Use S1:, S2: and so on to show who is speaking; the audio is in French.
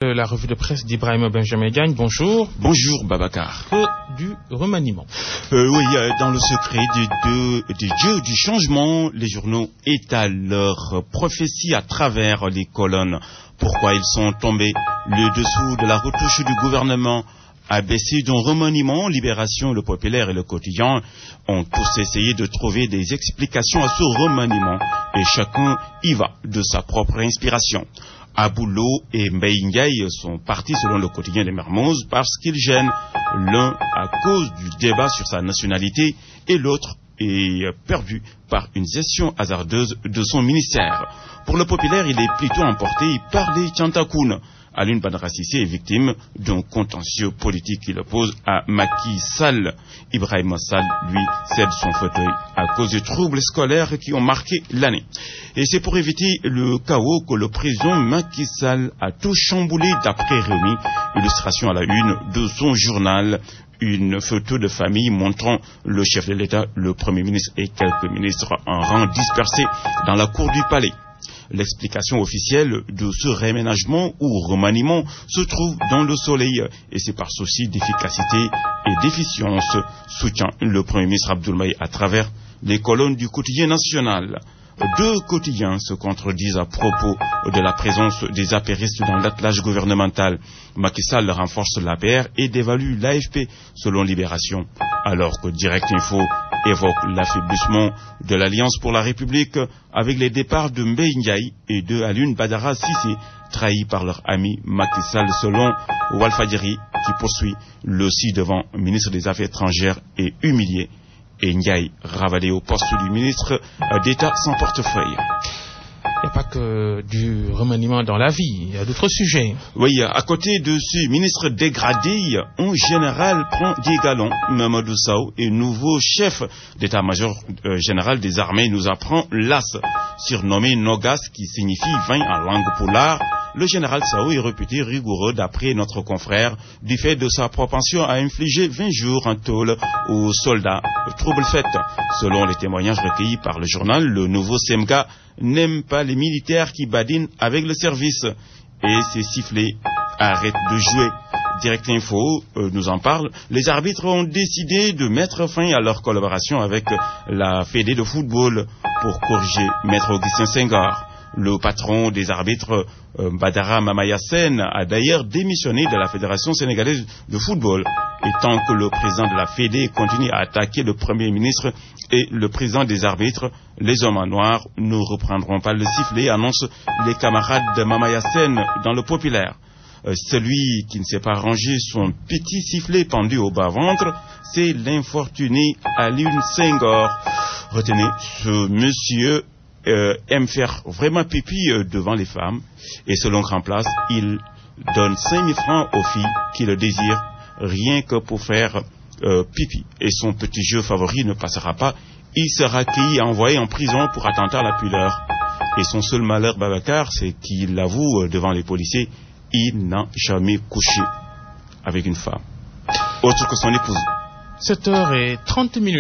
S1: la revue de presse d'Ibrahim Benjamin Diagne. Bonjour.
S2: Bonjour Babacar.
S1: Que du remaniement.
S2: Oui, dans le secret des dieux du changement, les journaux étalent leurs prophéties à travers les colonnes. Pourquoi ils sont tombés? Le dessous de la retouche du gouvernement a baissé d'un remaniement. Libération, Le Populaire et Le Quotidien ont tous essayé de trouver des explications à ce remaniement et chacun y va de sa propre inspiration. Aboulo et Mbaye Ndiaye sont partis selon Le Quotidien des Mermoz parce qu'ils gênent, l'un à cause du débat sur sa nationalité et l'autre est perdu par une gestion hasardeuse de son ministère. Pour Le Populaire, il est plutôt emporté par les Tiantakoun. Alioune Badara Cissé est victime d'un contentieux politique qu'il oppose à Macky Sall. Ibrahim Sall, lui, cède son fauteuil à cause des troubles scolaires qui ont marqué l'année. Et c'est pour éviter le chaos que le président Macky Sall a tout chamboulé d'après Réumi. Illustration à la une de son journal. Une photo de famille montrant le chef de l'État, le Premier ministre et quelques ministres en rang dispersés dans la cour du palais. L'explication officielle de ce réménagement ou remaniement se trouve dans Le Soleil et c'est par souci d'efficacité et d'efficience, soutient le Premier ministre Abdoulaye à travers les colonnes du quotidien national. Deux quotidiens se contredisent à propos de la présence des apéristes dans l'attelage gouvernemental. Macky Sall renforce l'APR et dévalue l'AFP selon Libération, alors que Direct Info évoque l'affaiblissement de l'Alliance pour la République avec les départs de Mbaye Ndiaye et de Alioune Badara Cissé, trahis par leur ami Macky Sall selon Walfadjri, qui poursuit le ci-devant ministre des Affaires étrangères et humilié. Et Ndiaye ravalé au poste du ministre d'État sans portefeuille.
S1: Il n'y a pas que du remaniement dans la vie, il y a d'autres sujets.
S2: Oui, à côté de ce ministre dégradé, un général prend des galons. Mamadou Sao est nouveau chef d'état-major général des armées, nous apprend l'AS, surnommé Nogas, qui signifie vin en langue poulard. Le général Sao est réputé rigoureux d'après notre confrère du fait de sa propension à infliger 20 jours en tôle aux soldats trouble-fête. Selon les témoignages recueillis par le journal, le nouveau Semga n'aime pas les militaires qui badinent avec le service et ses sifflets arrêtent de jouer. Direct Info nous en parle. Les arbitres ont décidé de mettre fin à leur collaboration avec la Fédé de football pour corriger Maître Augustin Senghor. Le patron des arbitres, Badara Mamayasen, a d'ailleurs démissionné de la Fédération sénégalaise de football. Et tant que le président de la Fédé continue à attaquer le Premier ministre et le président des arbitres, les hommes en noir ne reprendront pas le sifflet, annoncent les camarades de Mamayasen dans Le Populaire. Celui qui ne s'est pas rangé son petit sifflet pendu au bas-ventre, c'est l'infortuné Alioune Senghor. Retenez, ce monsieur aime faire vraiment pipi devant les femmes et selon Grand Place, il donne 5 000 francs aux filles qui le désirent rien que pour faire pipi. Et son petit jeu favori ne passera pas, il sera accueilli et envoyé en prison pour attentat à la pudeur. Et son seul malheur, Babacar, c'est qu'il avoue devant les policiers, il n'a jamais couché avec une femme autre que son épouse.
S1: 7h30.